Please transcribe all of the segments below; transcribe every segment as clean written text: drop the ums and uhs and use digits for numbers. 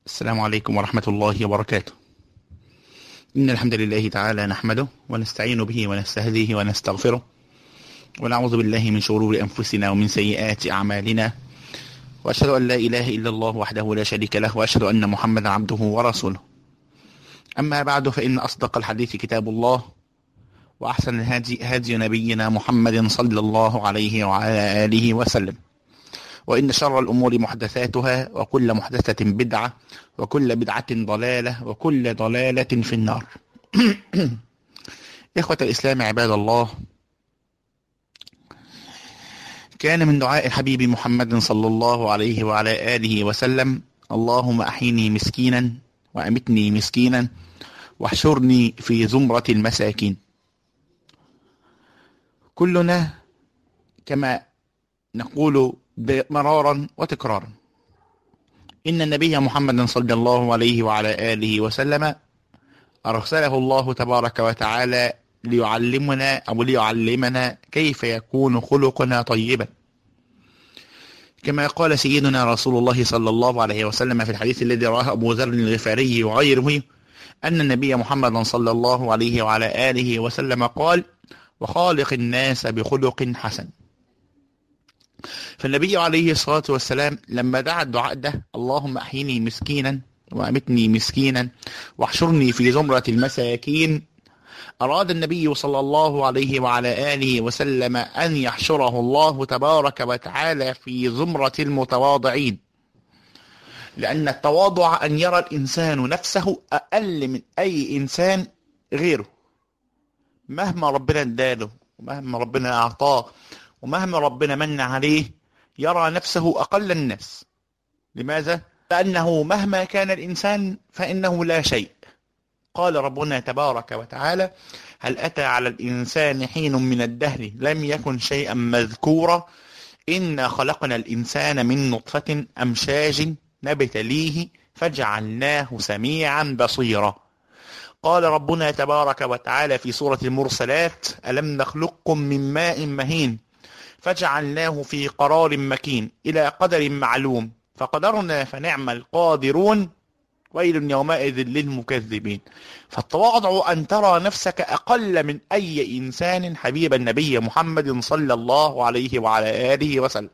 السلام عليكم ورحمة الله وبركاته. إن الحمد لله تعالى نحمده ونستعين به ونستهديه ونستغفره ونعوذ بالله من شرور أنفسنا ومن سيئات أعمالنا، وأشهد أن لا إله إلا الله وحده لا شريك له، وأشهد أن محمدا عبده ورسوله. أما بعد، فإن أصدق الحديث كتاب الله، وأحسن الهدي هدي نبينا محمد صلى الله عليه وعلى آله وسلم، وإن شر الأمور محدثاتها، وكل محدثة بدعة، وكل بدعة ضلالة، وكل ضلالة في النار. إخوة الإسلام عباد الله، كان من دعاء الحبيب محمد صلى الله عليه وعلى آله وسلم: اللهم أحيني مسكينا وأمتني مسكينا واحشرني في زمرة المساكين. كلنا كما نقول مرارا وتكرارا إن النبي محمد صلى الله عليه وعلى آله وسلم أرسله الله تبارك وتعالى ليعلمنا أو ليعلمنا كيف يكون خلقنا طيبا، كما قال سيدنا رسول الله صلى الله عليه وسلم في الحديث الذي رواه أبو ذر الغفاري وغيره أن النبي محمد صلى الله عليه وعلى آله وسلم قال: وخالق الناس بخلق حسن. فالنبي عليه الصلاة والسلام لما دعا الدعاء ده: اللهم أحيني مسكينا وأمتني مسكينا واحشرني في زمرة المساكين، أراد النبي صلى الله عليه وعلى آله وسلم أن يحشره الله تبارك وتعالى في زمرة المتواضعين، لأن التواضع أن يرى الإنسان نفسه أقل من أي إنسان غيره، مهما ربنا اداله ومهما ربنا أعطاه ومهما ربنا من عليه يرى نفسه أقل الناس. لماذا؟ لأنه مهما كان الإنسان فإنه لا شيء. قال ربنا تبارك وتعالى: هل أتى على الإنسان حين من الدهر لم يكن شيئا مذكورا إنا خلقنا الإنسان من نطفة أمشاج نبتليه فجعلناه سميعا بصيرا. قال ربنا تبارك وتعالى في سورة المرسلات: ألم نخلقكم من ماء مهين فجعلناه في قرار مكين إلى قدر معلوم فقدرنا فنعم القادرون ويل يومئذ للمكذبين. فالتواضع أن ترى نفسك أقل من أي إنسان حبيب النبي محمد صلى الله عليه وعلى آله وسلم.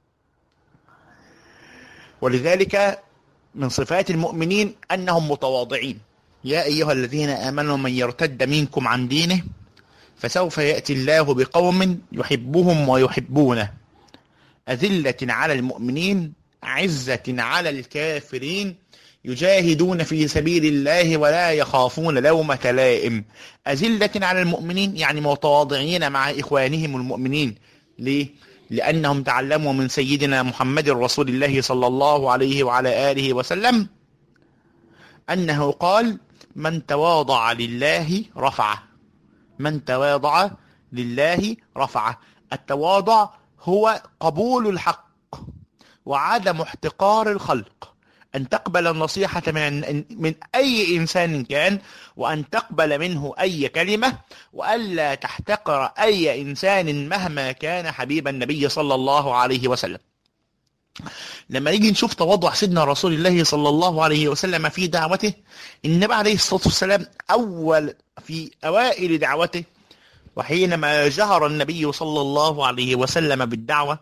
ولذلك من صفات المؤمنين أنهم متواضعين. يا أيها الذين آمنوا من يرتد منكم عن دينه فسوف يأتي الله بقوم يحبهم ويحبونه أذلة على المؤمنين عزة على الكافرين يجاهدون في سبيل الله ولا يخافون لومة لائم. أذلة على المؤمنين يعني متواضعين مع إخوانهم المؤمنين. ليه؟ لأنهم تعلموا من سيدنا محمد رسول الله صلى الله عليه وعلى آله وسلم أنه قال: من تواضع لله رفعه. من تواضع لله رفعه. التواضع هو قبول الحق وعدم احتقار الخلق، أن تقبل النصيحة من أي إنسان كان، وأن تقبل منه أي كلمة، وألا تحتقر أي إنسان مهما كان حبيب النبي صلى الله عليه وسلم. لما نيجي نشوف تواضع سيدنا رسول الله صلى الله عليه وسلم في دعوته، النبي عليه الصلاة والسلام في أوائل دعوته وحينما جهر النبي صلى الله عليه وسلم بالدعوة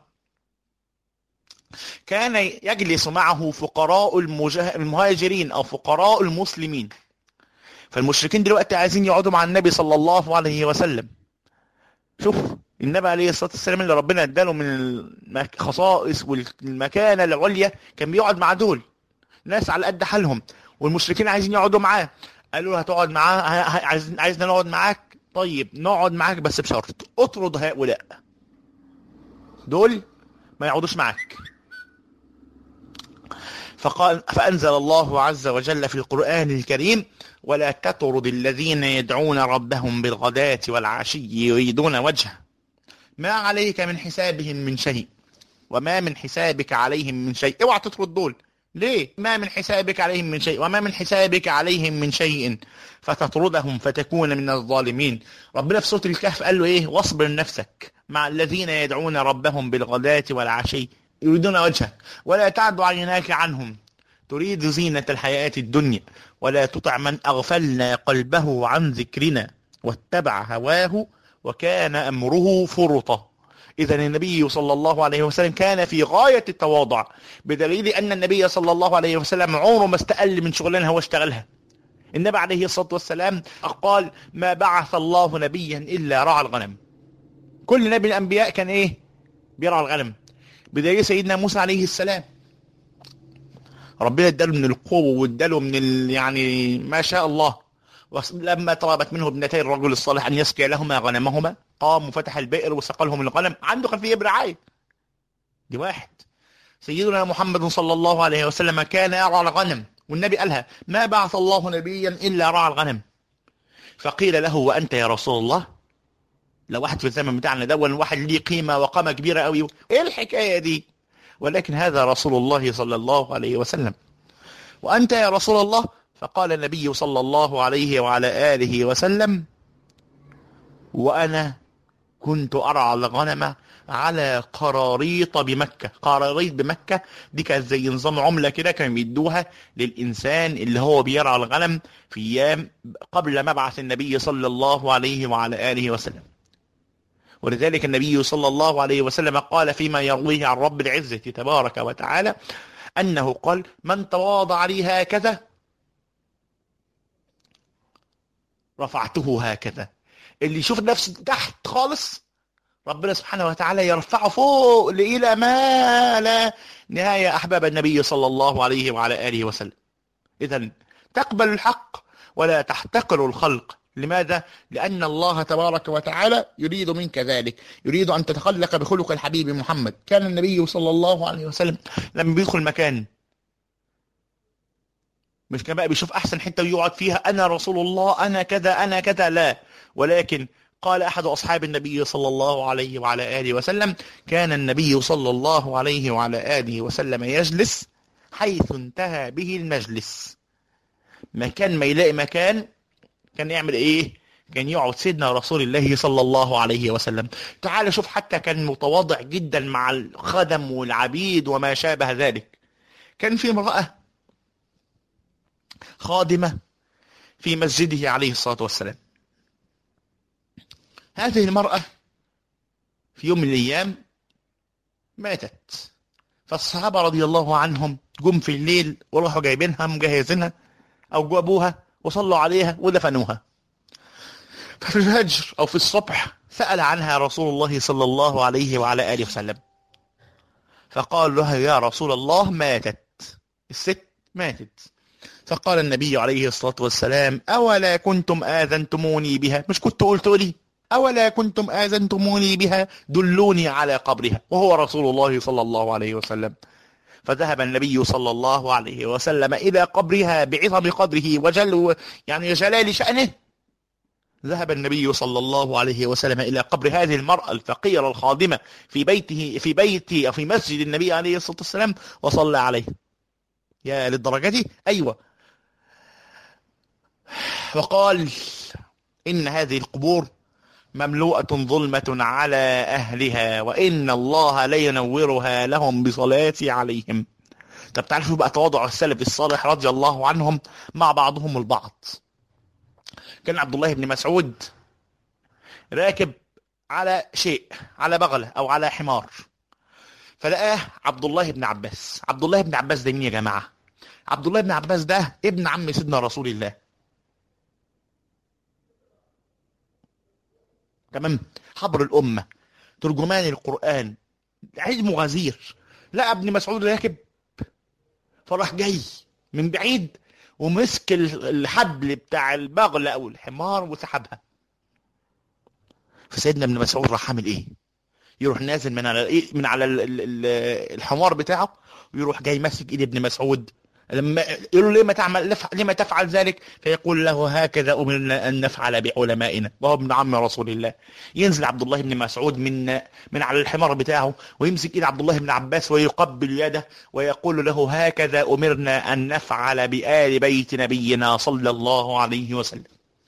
كان يجلس معه فقراء المهاجرين أو فقراء المسلمين. فالمشركين دلوقتي عايزين يقعدوا مع النبي صلى الله عليه وسلم. شوف النبي عليه الصلاة والسلام اللي ربنا اداله من الخصائص والمكانة العليا كان بيقعد مع دول ناس على قد حالهم، والمشركين عايزين يقعدوا معاه. قالوا له: هتقعد معاه؟ عايزنا نقعد معاك؟ طيب نقعد معاك بس بشرط اطرد هؤلاء، دول ما يقعدوش معاك. فأنزل الله عز وجل في القرآن الكريم: ولا تطرد الذين يدعون ربهم بالغداة والعشي يريدون وجهه ما عليك من حسابهم من شيء وما من حسابك عليهم من شيء. اوعى تطرد دول. ليه؟ ما من حسابك عليهم من شيء وما من حسابك عليهم من شيء فتطردهم فتكون من الظالمين. ربنا في سورة الكهف قال له ايه؟ واصبر نفسك مع الذين يدعون ربهم بالغداة والعشي يريدون وجهه ولا تعد عيناك عنهم تريد زينة الحياة الدنيا ولا تطع من أغفلنا قلبه عن ذكرنا واتبع هواه وكان أمره فرطا. إذن النبي صلى الله عليه وسلم كان في غاية التواضع، بدليل أن النبي صلى الله عليه وسلم عمره ما استقل من شغلانة هو اشتغلها. النبي عليه الصلاة والسلام قال: ما بعث الله نبيا إلا رعى الغنم. كل نبي من الأنبياء كان إيه؟ بيرعى الغنم. بدليل سيدنا موسى عليه السلام ربنا اداله من القوة واداله من يعني ما شاء الله. لما طلبت منه ابنتي الرجل الصالح أن يسقي لهما غنمهما قام وفتح البئر وسقى لهم الغنم، عنده كان فيه برعاية. دي واحد. سيدنا محمد صلى الله عليه وسلم كان يرعى الغنم، والنبي قالها: ما بعث الله نبيا إلا رعى الغنم. فقيل له: وأنت يا رسول الله؟ لو واحد في الزمن بتاعنا ده واحد ليه قيمة وقامة كبيرة قوي، ايه الحكاية دي؟ ولكن هذا رسول الله صلى الله عليه وسلم. وأنت يا رسول الله؟ فقال النبي صلى الله عليه وعلى آله وسلم: وأنا كنت أرعى الغنم على قراريط بمكة. قراريط بمكة دي كانت زي نظام عملة كده، كانوا بيدوها للإنسان اللي هو بيرعى الغنم في أيام قبل مبعث النبي صلى الله عليه وعلى آله وسلم. ولذلك النبي صلى الله عليه وسلم قال فيما يرويه عن رب العزة تبارك وتعالى أنه قال: من تواضع لي هكذا رفعته هكذا. اللي يشوف نفسه تحت خالص ربنا سبحانه وتعالى يرفعه فوق إلى ما لا نهاية. أحباب النبي صلى الله عليه وعلى آله وسلم، إذن تقبل الحق ولا تحتقر الخلق. لماذا؟ لأن الله تبارك وتعالى يريد منك ذلك، يريد أن تتخلق بخلق الحبيب محمد. كان النبي صلى الله عليه وسلم لما بيدخل مكان مش كان بقى بيشوف أحسن حتة ويقعد فيها أنا رسول الله أنا كذا أنا كذا، لا، ولكن قال أحد أصحاب النبي صلى الله عليه وعلى آله وسلم: كان النبي صلى الله عليه وعلى آله وسلم يجلس حيث انتهى به المجلس. مكان ما يلاقي مكان كان يعمل إيه؟ كان يقعد سيدنا رسول الله صلى الله عليه وسلم. تعال شوف، حتى كان متواضع جدا مع الخدم والعبيد وما شابه ذلك. كان في امرأة خادمة في مسجده عليه الصلاة والسلام. هذه المرأة في يوم من الأيام ماتت، فالصحابة رضي الله عنهم جم في الليل وراحوا جايبينها مجهزينها أو جابوها وصلوا عليها ودفنوها. ففي الفجر أو في الصبح سأل عنها رسول الله صلى الله عليه وعلى آله وسلم، فقال لها: يا رسول الله ماتت، الست ماتت. فقال النبي عليه الصلاة والسلام: أولا كنتم آذنتموني بها؟ مش كنت قلت لي أولا كنتم آذنتموني بها؟ دلوني على قبرها. وهو رسول الله صلى الله عليه وسلم. فذهب النبي صلى الله عليه وسلم إلى قبرها بعظم قدره وجل يعني جلال شأنه. ذهب النبي صلى الله عليه وسلم إلى قبر هذه المرأة الفقيرة الخادمة في بيته أو في مسجد النبي عليه الصلاة والسلام وصلى عليه. يا للدرجة دي؟ أيوة. وقال: إن هذه القبور مملوءة ظلمة على أهلها وإن الله لينورها لهم بصلاتي عليهم. طب تعرفوا بقى تواضع السلف الصالح رضي الله عنهم مع بعضهم البعض. كان عبد الله بن مسعود راكب على شيء، على بغلة أو على حمار، فلقاه عبد الله بن عباس. عبد الله بن عباس ده مين يا جماعة؟ عبد الله بن عباس ده ابن عم سيدنا رسول الله، تمام، حبر الأمة، ترجمان القرآن، علم غزير. لا ابن مسعود راكب، فراح جاي من بعيد ومسك الحبل بتاع البغل أو الحمار وسحبها. فسيدنا ابن مسعود راح عامل إيه؟ يروح نازل من على الحمار بتاعه ويروح جاي ماسك إيد ابن مسعود. لما يقول له: لما تفعل ذلك؟ فيقول له: هكذا أمرنا أن نفعل بعلمائنا، وهو ابن عم رسول الله. ينزل عبد الله بن مسعود من على الحمار بتاعه ويمسك إيد عبد الله بن عباس ويقبل يده ويقول له: هكذا أمرنا أن نفعل بآل بيت نبينا صلى الله عليه وسلم.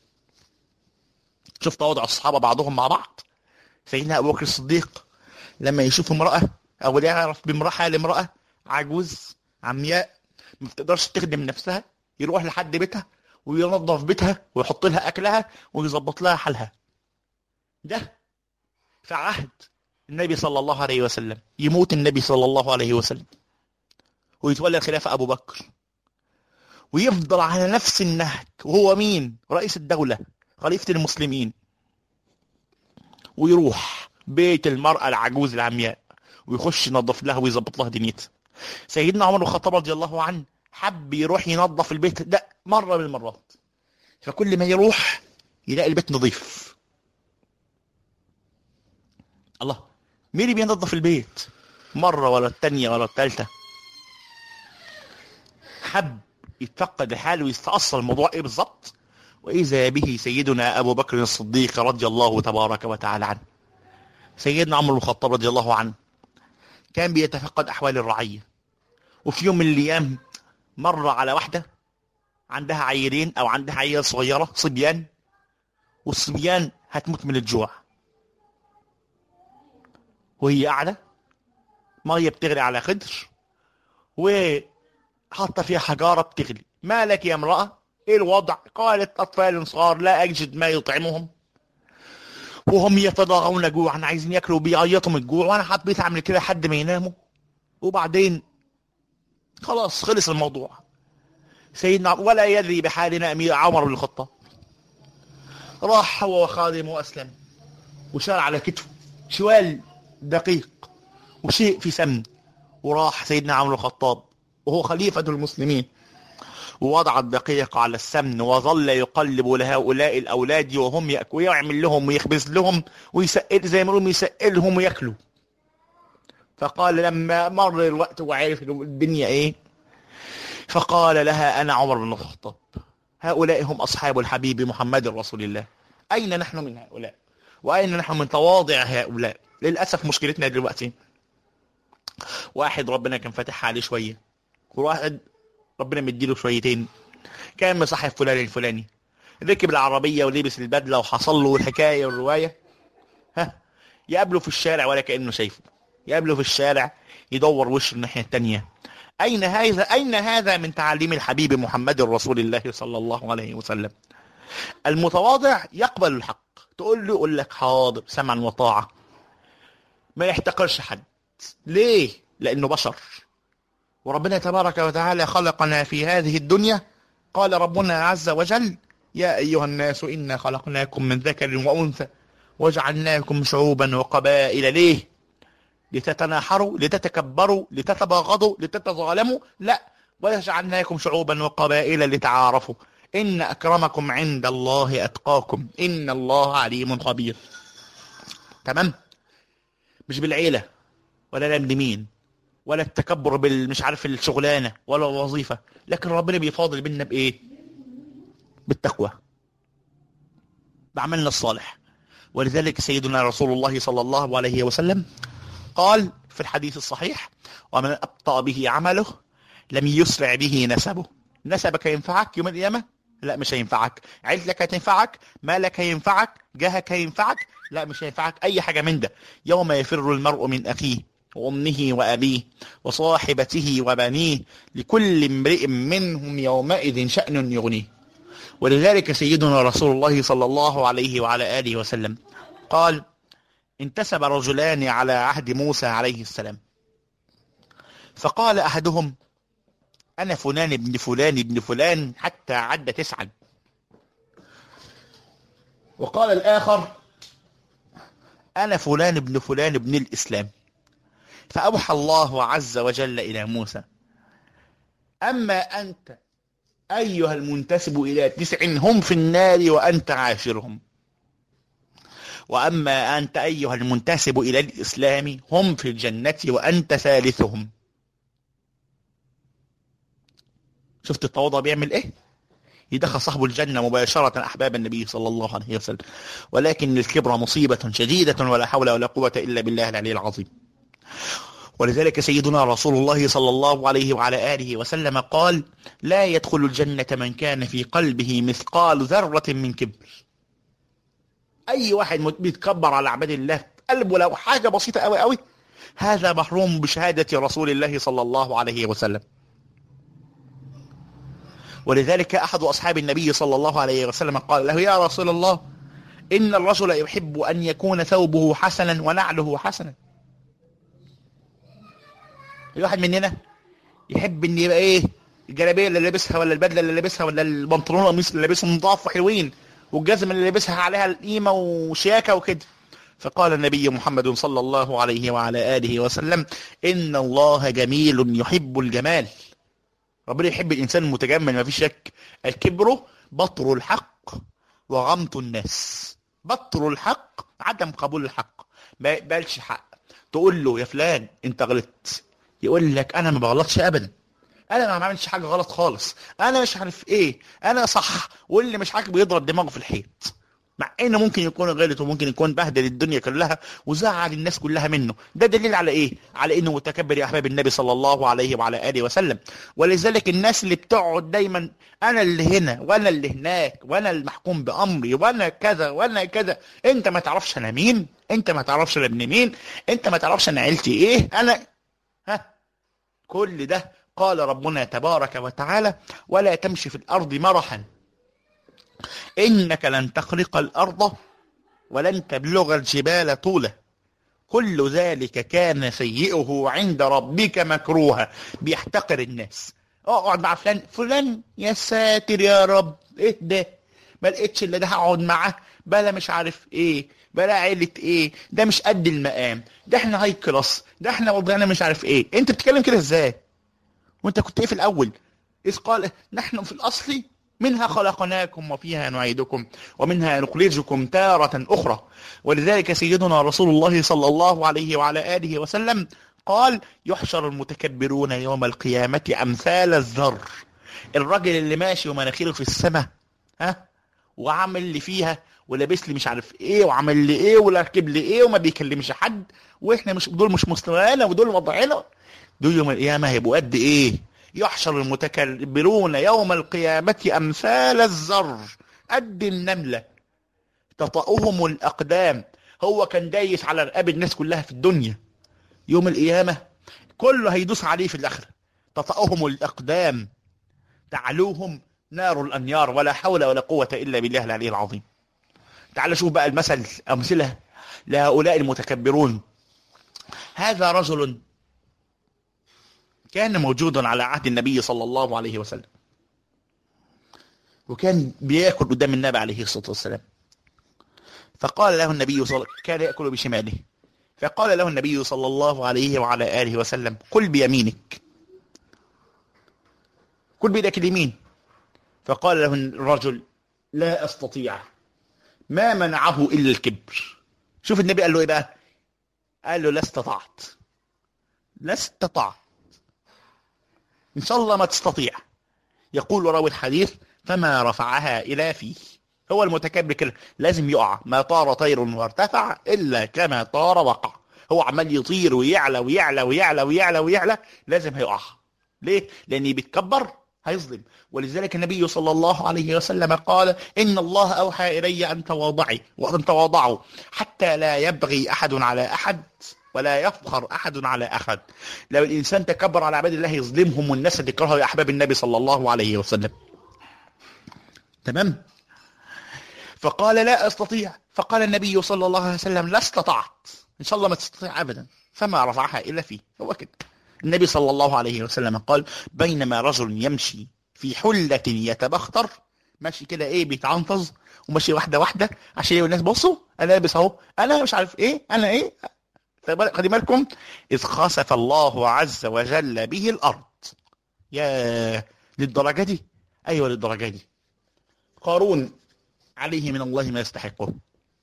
شوف تواضع الصحابة بعضهم مع بعض. سيدنا أبو بكر الصديق لما يشوف امرأة أو يعرف بامرأة لامرأة عجوز عمياء ما بتقدرش تخدم نفسها يروح لحد بيتها وينظف بيتها ويحط لها اكلها ويظبط لها حالها. ده في عهد النبي صلى الله عليه وسلم. يموت النبي صلى الله عليه وسلم ويتولى الخلافة أبو بكر، ويفضل على نفس النهج. وهو مين؟ رئيس الدولة، خليفة المسلمين. ويروح بيت المرأة العجوز العمياء ويخش ينظف لها ويظبط لها دنيتها. سيدنا عمر بن الخطاب رضي الله عنه حب يروح ينظف البيت ده مرة من المرات، فكل ما يروح يلاقي البيت نظيف. الله، مين اللي بينظف البيت؟ مرة ولا التانية ولا التالتة. حب يتفقد الحال ويستأصل الموضوع ايه بالظبط، وإذا به سيدنا أبو بكر الصديق رضي الله تبارك وتعالى عنه. سيدنا عمر بن الخطاب رضي الله عنه كان بيتفقد أحوال الرعية، وفي يوم من الأيام مر على واحدة عندها عيلين أو عندها عيال صغيرة صبيان، والصبيان هتموت من الجوع، وهي قاعدة مية بتغلي على خدر وحاطة فيها حجارة بتغلي. ما لك يا امرأة؟ ايه الوضع؟ قالت أطفال صغار لا أجد ما يطعمهم وهم يتضاغون جوعا، عايزين ياكلوا بيعيطوا من الجوع، وانا حبيت اعمل كده لحد ما يناموا وبعدين خلاص خلص الموضوع. سيدنا ولا يدري بحالنا أمير عمر بن الخطاب راح هو وخادمه وأسلم وشال على كتفه شوال دقيق وشيء في سمن، وراح سيدنا عمر بن الخطاب وهو خليفة المسلمين ووضع الدقيق على السمن وظل يقلب لهؤلاء الأولاد وهم يأكلوا، ويعمل لهم ويخبز لهم ويسأل زي ما يقولون يسألهم ويأكلوا. فقال لما مر الوقت وعرف الدنيا ايه، فقال لها أنا عمر بن الخطاب، هؤلاء هم أصحاب الحبيب محمد رسول الله، أين نحن من هؤلاء؟ وأين نحن من تواضع هؤلاء؟ للأسف مشكلتنا دلوقتي واحد ربنا كان فاتح عليه شوية، وواحد ربنا مديله شويتين، كان مصاحب فلان الفلاني، ركب العربية ولبس البدلة وحصل له الحكاية والرواية، يقابله في الشارع ولا كأنه شايفه، يقابله في الشارع يدور وشه الناحية التانية. أين هذا من تعاليم الحبيب محمد رسول الله صلى الله عليه وسلم؟ المتواضع يقبل الحق، تقول له يقول لك حاضر سمعا وطاعة، ما يحتقرش حد. ليه؟ لأنه بشر، وربنا تبارك وتعالى خلقنا في هذه الدنيا. قال ربنا عز وجل يا أيها الناس إنا خلقناكم من ذكر وأنثى وجعلناكم شعوبا وقبائل. ليه؟ لتتناحروا، لتتكبروا، لتتباغضوا، لتتظالموا؟ لا، وجعلناكم شعوبا وقبائل لتعارفوا إن أكرمكم عند الله أتقاكم إن الله عليم خبير. تمام؟ مش بالعيلة ولا الأندمين ولا التكبر بالمش عارف الشغلانة ولا الوظيفة، لكن ربنا بيفاضل بينا بإيه؟ بالتقوى، بعملنا الصالح. ولذلك سيدنا رسول الله صلى الله عليه وسلم قال في الحديث الصحيح ومن أبطأ به عمله لم يسرع به نسبه. نسبك ينفعك يوم القيامة؟ لا مش هينفعك. عيلتك هتنفعك؟ مالك هينفعك؟ جاهك هينفعك؟ لا مش هينفعك أي حاجة من ده. يوم يفر المرء من أخيه وأمه وأبيه وصاحبته وبنيه لكل امرئ منهم يومئذ شأن يغنيه. ولذلك سيدنا رسول الله صلى الله عليه وعلى آله وسلم قال انتسب رجلان على عهد موسى عليه السلام، فقال أحدهم أنا فلان ابن فلان ابن فلان حتى عد 9، وقال الآخر أنا فلان ابن فلان ابن الإسلام. فأوحى الله عز وجل إلى موسى أما أنت أيها المنتسب إلى 9 هم في النار وأنت عاشرهم، وأما أنت أيها المنتسب إلى الإسلام هم في الجنة وأنت ثالثهم. شفت التواضع بيعمل إيه؟ يدخل صاحب الجنة مباشرة أحباب النبي صلى الله عليه وسلم. ولكن الكبر مصيبة شديدة ولا حول ولا قوة إلا بالله العلي العظيم. ولذلك سيدنا رسول الله صلى الله عليه وعلى آله وسلم قال لا يدخل الجنة من كان في قلبه مثقال ذرة من كبر. أي واحد بيتكبر على عباد الله في قلبه لو حاجة بسيطة أوي أوي، هذا محروم بشهادة رسول الله صلى الله عليه وسلم. ولذلك أحد أصحاب النبي صلى الله عليه وسلم قال له: يا رسول الله، إن الرجل يحب أن يكون ثوبه حسنا ونعله حسنا. الواحد مننا يحب ان يبقى ايه، الجلابيه اللي لابسها ولا البدله اللي لابسها ولا البنطلون القميص اللي لابسهم نضاف وحلوين، والجزمه اللي لابسها عليها القيمه وشياكه وكده. فقال النبي محمد صلى الله عليه وعلى اله وسلم: ان الله جميل يحب الجمال. ربنا يحب الانسان المتجمل، ما فيش شك. الكبر بطر الحق وغمط الناس. بطر الحق عدم قبول الحق، ما يقبلش حق. تقول له: يا فلان انت غلطت، يقول لك: انا ما بغلطش ابدا، انا ما بعملش حاجه غلط خالص، انا مش عارف ايه، انا صح. واللي مش عاجبه يضرب دماغه في الحيط، مع انه ممكن يكون غلط وممكن يكون بهدل الدنيا كلها وزعل الناس كلها منه. ده دليل على ايه؟ على انه متكبر يا احباب النبي صلى الله عليه وعلى اله وسلم. ولذلك الناس اللي بتقعد دايما: انا اللي هنا وانا اللي هناك وانا المحكوم بامري وانا كذا وانا كذا. انت ما تعرفش انا مين، انت ما تعرفش انا ابن مين، انت ما تعرفش انا عيلتي ايه، انا كل ده قال ربنا تبارك وتعالى: ولا تمشي في الأرض مرحا إنك لن تخرق الأرض ولن تبلغ الجبال طولا كل ذلك كان سيئه عند ربك مكروها. بيحتقر الناس. اقعد مع فلان، فلان يا ساتر يا رب، ايه ده، ما لقيتش اللي ده هقعد معاه، بلا مش عارف ايه، بلا عيلة ايه، ده مش قد المقام، ده احنا هاي كلاس، ده احنا وضعنا مش عارف ايه. انت بتتكلم كده ازاي وانت كنت ايه في الاول؟ اذ قال: نحن في الاصل منها خلقناكم وفيها نعيدكم ومنها نخرجكم تارة اخرى. ولذلك سيدنا رسول الله صلى الله عليه وعلى اله وسلم قال: يحشر المتكبرون يوم القيامة امثال الذر. الراجل اللي ماشي ومناخيره في السماء، وعامل لي فيها ولابس لي مش عارف ايه وعامل لي ايه وراكب لي ايه وما بيكلمش حد، واحنا مش دول، مش مستوانا ودول وضعنا، دول يوم القيامة هيبقوا قد ايه؟ يحشر المتكبرون يوم القيامة امثال الذر، قد النملة تطأهم الاقدام. هو كان دايس على رقاب الناس كلها في الدنيا، يوم القيامة كله هيدوس عليه في الاخرة. تطأهم الاقدام تعلوهم نار الانيار، ولا حول ولا قوة الا بالله العلي العظيم. تعال شوف بقى المثل، امثلة لهؤلاء المتكبرون. هذا رجل كان موجودا على عهد النبي صلى الله عليه وسلم، وكان بياكل قدام النبي عليه الصلاة والسلام. فقال له النبي صلى الله عليه وسلم، كان يأكل بشماله، فقال له النبي صلى الله عليه وعلى آله وسلم: كل بيمينك، كل بيدك اليمين. فقال له الرجل: لا أستطيع. ما منعه إلا الكبر. شوف النبي قال له إيه بقى؟ قال له: لا استطعت، لا استطعت، إن شاء الله ما تستطيع. يقول راوي الحديث: فما رفعها إلى فيه. هو المتكبر كده لازم يقع. ما طار طير وارتفع إلا كما طار وقع. هو عمال يطير ويعلى ويعلى ويعلى ويعلى ويعلى، لازم هيقع. ليه؟ لأنه بيتكبر هيظلم. ولذلك النبي صلى الله عليه وسلم قال: إن الله أوحى إلي أن تواضعوا حتى لا يبغي أحد على أحد ولا يفخر أحد على أحد. لو الإنسان تكبر على عباد الله يظلمهم، والناس اللي تكرهه يا أحباب النبي صلى الله عليه وسلم. تمام؟ فقال: لا أستطيع. فقال النبي صلى الله عليه وسلم: لا استطعت، إن شاء الله ما تستطيع أبدا. فما رفعها إلا فيه. هو كده. النبي صلى الله عليه وسلم قال: بينما رجل يمشي في حلة يتبختر، ماشي كده ايه بيتعنطز وماشي واحدة واحدة عشان الناس بصوا انا لابس اهو، انا مش عارف ايه، انا ايه. خلي بالكم: إذ خسف الله عز وجل به الأرض. يا للدرجة دي؟ أيوة للدرجة دي. قارون عليه من الله ما يستحقه.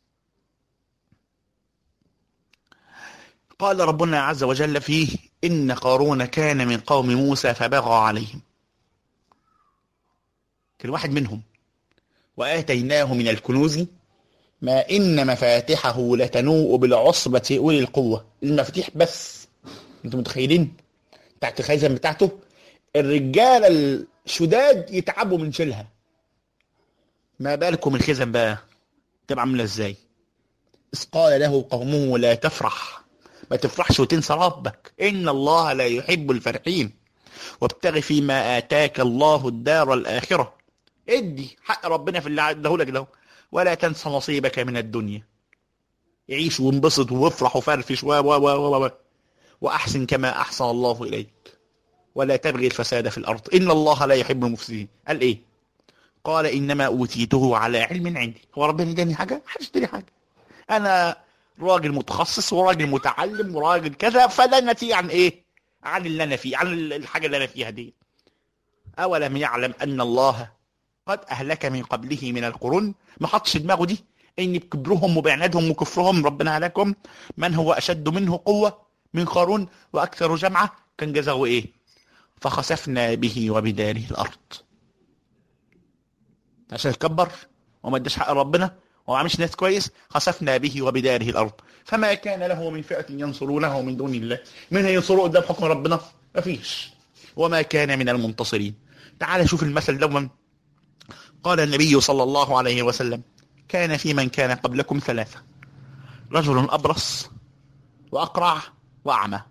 قال ربنا عز وجل فيه: إن قارون كان من قوم موسى فبغى عليهم. كان واحد منهم. وآتيناه من الكنوز ما إن مفاتحه لتنوء بالعصبة أولي القوة. المفاتيح بس، انتم متخيلين تحت الخيزن بتاعته الرجال الشداد يتعبوا من شيلها، ما بالكم الخزن بقى تبقى عامله ازاي؟ إذ قال له قومه: لا تفرح، ما تفرحش وتنسى ربك، إن الله لا يحب الفرحين. وابتغ فيما آتاك الله الدار الآخرة. ادي حق ربنا في اللي اداهولك ده، ولا تنسى نصيبك من الدنيا. عيش وانبسط وافرح وفرفش وأحسن كما أحسن الله إليك، ولا تبغي الفساد في الأرض إن الله لا يحب المفسدين. قال إيه؟ قال إنما أوتيته على علم عندي. هو ربنا اداني حاجة؟ محدش اداني حاجة. أنا راجل متخصص وراجل متعلم وراجل كذا، فلا نتيجة عن إيه؟ عن اللي أنا فيه، عن الحاجة اللي أنا فيها دي. أولم يعلم أن الله قد أهلك من قبله من القرون. ما حطش دماغه دي إن بكبرهم وبعنادهم وكفرهم ربنا هلاكهم. من هو أشد منه قوة من قارون وأكثر جمعة. كان جزاؤه إيه؟ فخسفنا به وبداره الأرض. عشان يتكبر وما اداش حق ربنا وما عملش ناس كويس، خسفنا به وبداره الأرض فما كان له من فئة ينصرونه من دون الله. من هينصروا قدام حكم ربنا؟ مفيش. وما كان من المنتصرين. تعال شوف المثل دوما. قال النبي صلى الله عليه وسلم: كان في من كان قبلكم ثلاثة: رجل أبرص وأقرع وأعمى.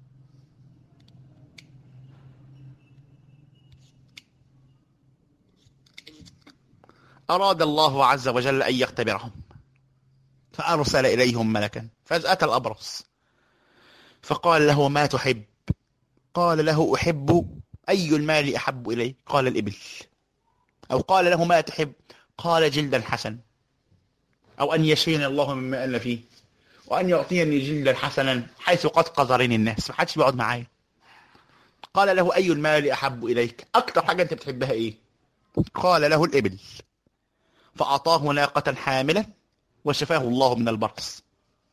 أراد الله عز وجل أن يختبرهم فأرسل إليهم ملكا فأتى الأبرص فقال له: ما تحب؟ قال له: أحب. أي المال أحب إليه؟ قال: الإبل. أو قال له: ما تحب؟ قال: جلدا حسن، أو أن يشفيني الله مما أنا فيه، وأن يعطيني جلدا حسنا حيث قد قذرني الناس، ما حدش بيقعد معايا. قال له: أي المال أحب إليك؟ أكتر حاجة أنت بتحبها إيه؟ قال له: الإبل. فأعطاه ناقة حاملة وشفاه الله من البرص.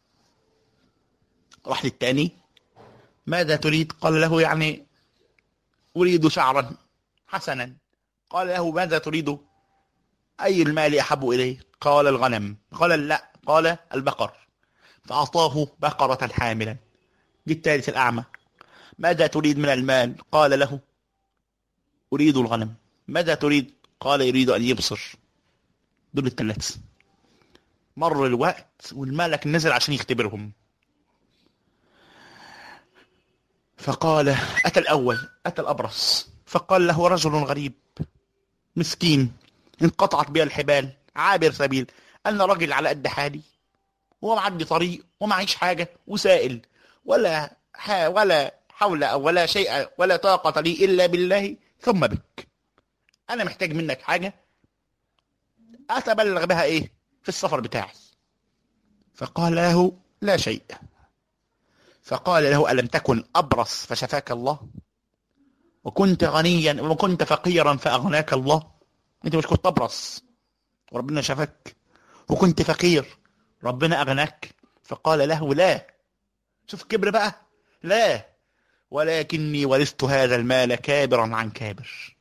راح للتاني: ماذا تريد؟ قال له: يعني أريد شعرا حسنا. قال له: ماذا تريد؟ أي المال أحب إليه؟ قال: الغنم. قال: لا. قال: البقر. فأعطاه بقرة حاملا. جه الثالث الأعمى: ماذا تريد من المال؟ قال له: أريد الغنم. ماذا تريد؟ قال: يريد أن يبصر. دول الثلاث. مر الوقت والملك نزل عشان يختبرهم. فقال: أتى الأول، أتى الأبرص، فقال له: رجل غريب مسكين انقطعت بي الحبال، عابر سبيل. أنا راجل على قد حالي ومعدي طريق ومعيش حاجة وسائل، ولا حول ولا شيء ولا طاقة لي إلا بالله ثم بك. أنا محتاج منك حاجة أتبلغ بها إيه في السفر بتاعي. فقال له: لا شيء. فقال له: ألم تكن أبرص فشفاك الله، وكنت غنيا وكنت فقيرا فأغناك الله؟ أنت مش كنت أبرص وربنا شفاك، وكنت فقير ربنا أغناك؟ فقال له: لا. شوف كبر بقى. لا، ولكني ورثت هذا المال كابرا عن كابر.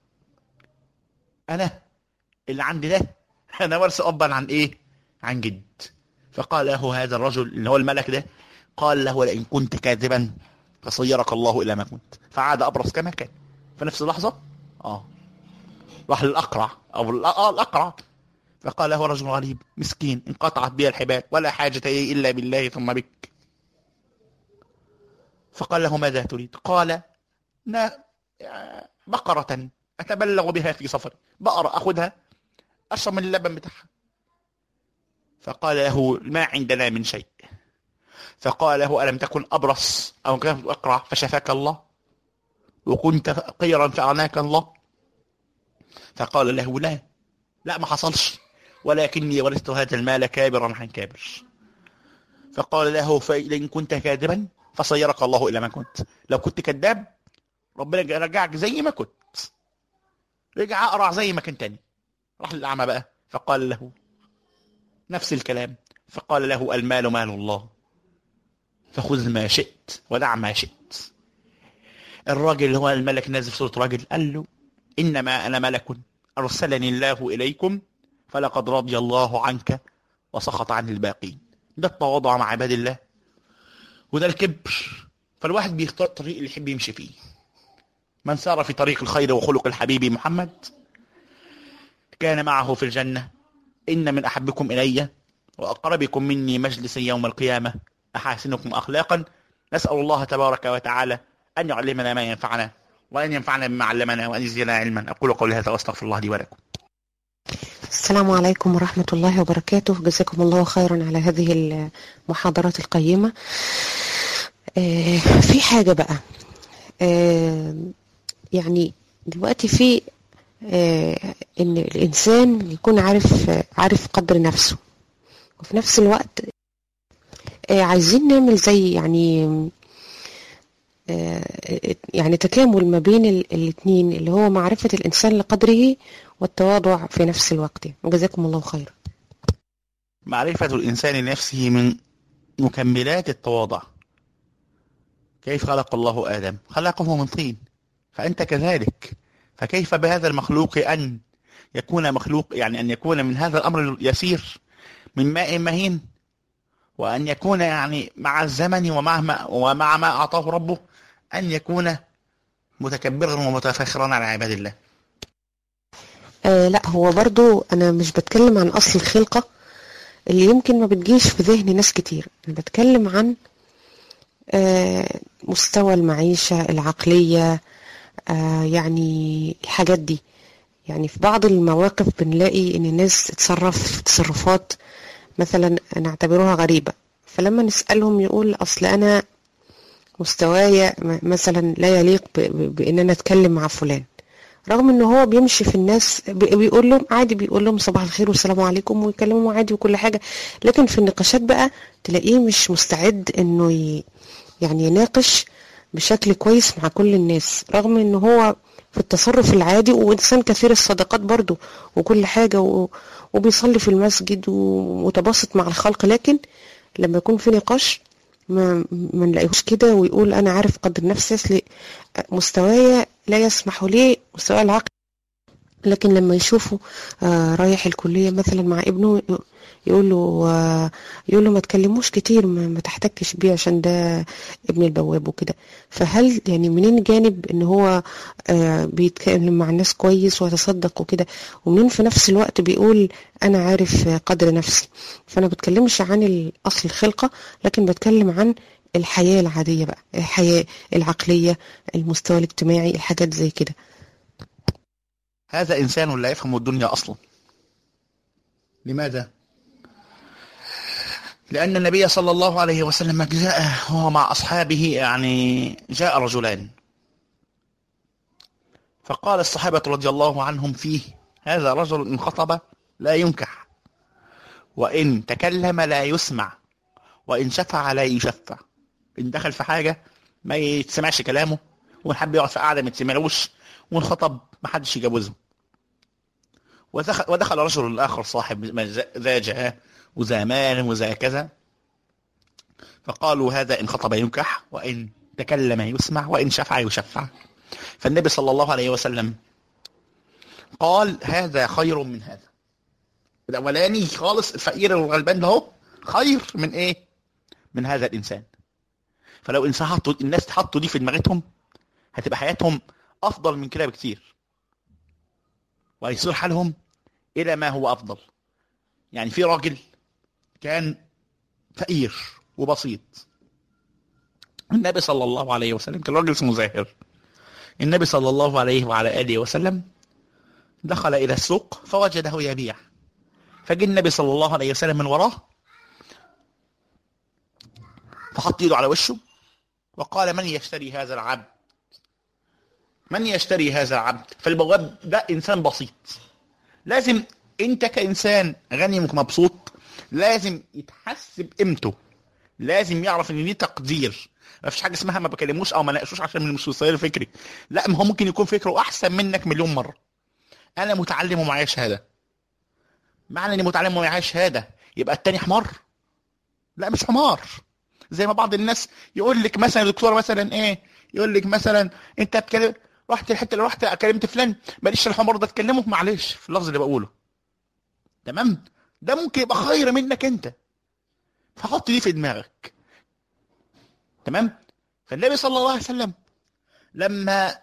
أنا اللي عندي ده أنا ورث أبا عن إيه؟ عن جد. فقال له هذا الرجل اللي هو الملك ده، قال له: لئن كنت كاذبا فصيرك الله إلى ما كنت. فعاد أبرص كما كان في نفس اللحظة. راح للأقرع أو الأقرع. فقال له: رجل غريب مسكين انقطعت بي الحبال، ولا حاجة لي إلا بالله ثم بك. فقال له: ماذا تريد؟ قال: بقرة أتبلغ بها في سفري، بقرة أخذها أشرب من اللبن بتاعها. فقال له: ما عندنا من شيء. فقال له: ألم تكن أبرص أو كنت أقرع فشفاك الله، وكنت فقيرا فأغناك الله؟ فقال له: لا ما حصلش، ولكني ورثت هذا المال كابرا عن كابر. فقال له: فإن كنت كاذبا فصيرك الله إلى ما كنت. لو كنت كذاب ربنا رجعك زي ما كنت، رجع أقرع زي ما كنت تاني. راح للأعمى بقى فقال له نفس الكلام. فقال له: المال مال الله، فخذ ما شئت ودع ما شئت. الراجل اللي هو الملك نازل في صورة راجل قال له: إنما أنا ملك أرسلني الله إليكم، فلقد رضي الله عنك وسخط عن الباقين. ده التواضع مع عباد الله، وده الكبر. فالواحد بيختار الطريق اللي يحب يمشي فيه. من سار في طريق الخير وخلق الحبيب محمد كان معه في الجنة. إن من أحبكم إلي وأقربكم مني مجلسا يوم القيامة أحاسنكم أخلاقا. نسأل الله تبارك وتعالى أن يعلمنا ما ينفعنا وأن ينفعنا بما علمنا وأن يزيدنا علما. أقول قولي هذا وأستغفر الله لي ولكم. السلام عليكم ورحمة الله وبركاته. جزاكم الله خيرا على هذه المحاضرات القيمة. في حاجة بقى، يعني دلوقتي في ان الانسان يكون عارف قدر نفسه، وفي نفس الوقت عايزين نعمل زي يعني تكامل ما بين الاثنين، اللي هو معرفة الانسان لقدره والتواضع في نفس الوقت. جزاكم الله خيرا. معرفة الإنسان لنفسه من مكملات التواضع. كيف خلق الله آدم؟ خلقه من طين، فأنت كذلك. فكيف بهذا المخلوق أن يكون مخلوق، يعني أن يكون من هذا الأمر اليسير من ماء مهين، وأن يكون يعني مع الزمن ومع ما أعطاه ربه أن يكون متكبرا ومتفخرا على عباد الله. لا، هو برضو أنا مش بتكلم عن أصل الخلقة اللي يمكن ما بتجيش في ذهن ناس كتير. أنا بتكلم عن مستوى المعيشة العقلية، يعني الحاجات دي. يعني في بعض المواقف بنلاقي ان الناس تتصرف تصرفات مثلا نعتبرها غريبة، فلما نسألهم يقول اصل انا مستواي مثلا لا يليق بان انا اتكلم مع فلان، رغم ان هو بيمشي في الناس بيقول لهم عادي، بيقول لهم صباح الخير والسلام عليكم ويكلموا عادي وكل حاجة، لكن في النقاشات بقى تلاقيه مش مستعد انه يعني يناقش بشكل كويس مع كل الناس، رغم ان هو في التصرف العادي وإنسان كثير الصداقات برضو وكل حاجة وبيصلي في المسجد ومتباسط مع الخلق، لكن لما يكون في نقاش ما نلاقيهوش كده ويقول أنا عارف قدر نفسي، مستواي لا يسمح لي، مستوى العقل. لكن لما يشوفوا رايح الكلية مثلا مع ابنه يقول له ما تكلموش كتير، ما تحتكش بيه عشان ده ابن البواب وكده. فهل يعني منين جانب ان هو بيتكلم مع الناس كويس ويتصدق وكده، ومنين في نفس الوقت بيقول انا عارف قدر نفسي؟ فانا بتكلمش عن اصل الخلقة، لكن بتكلم عن الحياة العادية بقى، الحياة العقلية، المستوى الاجتماعي، الحاجات زي كده. هذا إنسان لا يفهم الدنيا أصلا. لماذا؟ لأن النبي صلى الله عليه وسلم جاء هو مع أصحابه، يعني جاء رجلان، فقال الصحابة رضي الله عنهم فيه: هذا رجل إن خطب لا ينكح، وإن تكلم لا يسمع، وإن شفع لا يشفع. إن دخل في حاجة ما يتسمعش كلامه، وإن حب يقعد في قعدة ما يتسمعلوش، وإن خطب ما حدش يجوزه. ودخل رجل آخر صاحب ذا جاه وذا مال وذا كذا، فقالوا هذا إن خطب ينكح، وإن تكلم يسمع، وإن شفع يشفع. فالنبي صلى الله عليه وسلم قال هذا خير من هذا. الأولاني خالص الفقير الغلبان ده هو خير من إيه؟ من هذا الإنسان. فلو الناس حطوا دي في دماغتهم هتبقى حياتهم أفضل من كده بكتير، وهيصير حالهم إلى ما هو أفضل. يعني في راجل كان فقير وبسيط، النبي صلى الله عليه وسلم، كان راجل اسمه زاهر. النبي صلى الله عليه وعلى آله وسلم دخل إلى السوق فوجده يبيع، فجاء النبي صلى الله عليه وسلم من وراه فحط يده على وشه وقال: من يشتري هذا العبد؟ من يشتري هذا العبد؟ فالبواب ده إنسان بسيط، لازم انت كإنسان غني ومبسوط لازم يتحس بقيمته، لازم يعرف ان دي تقدير. ما فيش حاجه اسمها ما بكلموش او ما ناقشوش عشان مش مستوى فكري، لا، ما هو ممكن يكون فكره احسن منك مليون مره. انا متعلم ومعايا شهاده، معنى اني متعلم ومعايا شهاده يبقى التاني حمار؟ لا، مش حمار. زي ما بعض الناس يقول لك مثلا دكتور مثلا ايه، يقول لك مثلا انت بتكلم، رحت الحته اللي رحت كلمت فلان، ماليش الحمار ده تكلمه، معلش في اللفظ اللي بقوله، تمام؟ ده ممكن يبقى خير منك انت، فحط دي في دماغك، تمام؟ فالنبي صلى الله عليه وسلم لما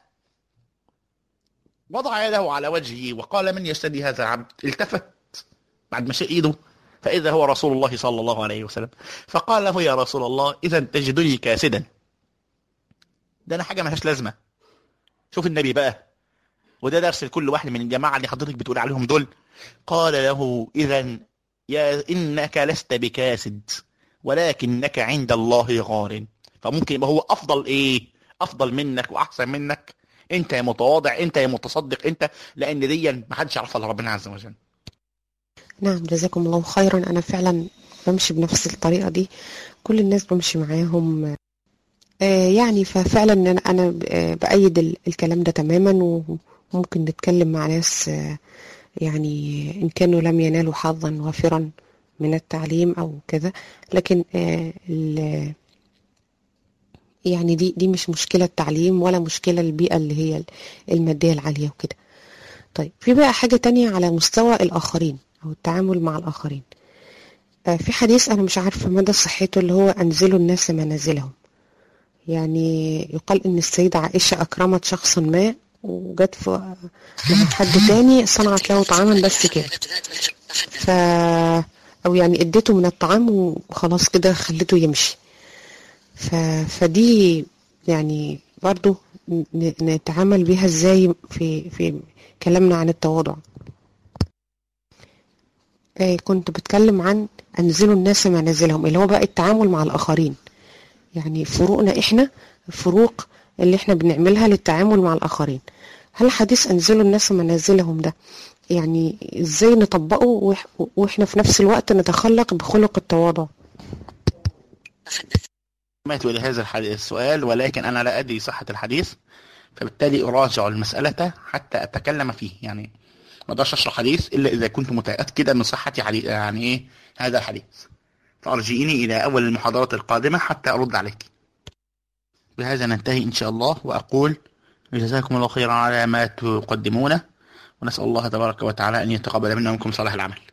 وضع يده على وجهه وقال: من يشتري هذا العبد؟ التفت بعد ما شق ايده فإذا هو رسول الله صلى الله عليه وسلم، فقال له: يا رسول الله إذا تجدني كاسدا، ده أنا حاجة ملهاش لازمة، شوف النبي بقى، وده درس لكل واحد من الجماعة اللي حضرتك بتقول عليهم دول. قال له إذا يا إنك لست بكاسد ولكنك عند الله غار. فممكن يبقى هو أفضل إيه؟ أفضل منك وأحسن منك. أنت يا متواضع، أنت يا متصدق، أنت، لأن دي محدش يعرفها إلا ربنا عز وجل. نعم، جزاكم الله خيرا. أنا فعلا بمشي بنفس الطريقة دي، كل الناس بمشي معاهم. يعني ففعلا أنا بأيد الكلام ده تماما، وممكن نتكلم مع ناس يعني إن كانوا لم ينالوا حظا وافرا من التعليم أو كذا، لكن يعني دي مش مشكلة التعليم ولا مشكلة البيئة اللي هي المادية العالية وكده. طيب، في بقى حاجة تانية على مستوى الآخرين أو التعامل مع الآخرين. في حديث أنا مش عارفة مدى صحته، اللي هو أنزلوا الناس منازلهم. يعني يقال إن السيدة عائشة أكرمت شخصا ما، وجت مع حد تاني صنعت له طعاما بس كده، أو يعني اديته من الطعام وخلاص كده خلته يمشي. فدي يعني برضو نتعامل بيها ازاي في كلامنا عن التواضع. كنت بتكلم عن أنزلوا الناس منازلهم، اللي هو بقى التعامل مع الآخرين. يعني فروقنا إحنا، الفروق اللي إحنا بنعملها للتعامل مع الآخرين. هل حديث أنزلوا الناس منازلهم ده يعني إزاي نطبقه وإحنا في نفس الوقت نتخلق بخلق التواضع؟ سمعت لهذا السؤال، ولكن أنا لا أدري صحة الحديث، فبالتالي أراجع المسألة حتى أتكلم فيه. يعني ما اقدرش اشرح حديث الا اذا كنت متاكدا من صحه حديث، يعني ايه هذا الحديث. فارجئيني الى اول المحاضرات القادمه حتى ارد عليك. بهذا ننتهي ان شاء الله، واقول جزاكم الله خيرا على ما تقدمونه، ونسال الله تبارك وتعالى ان يتقبل منا ومنكم صالح العمل.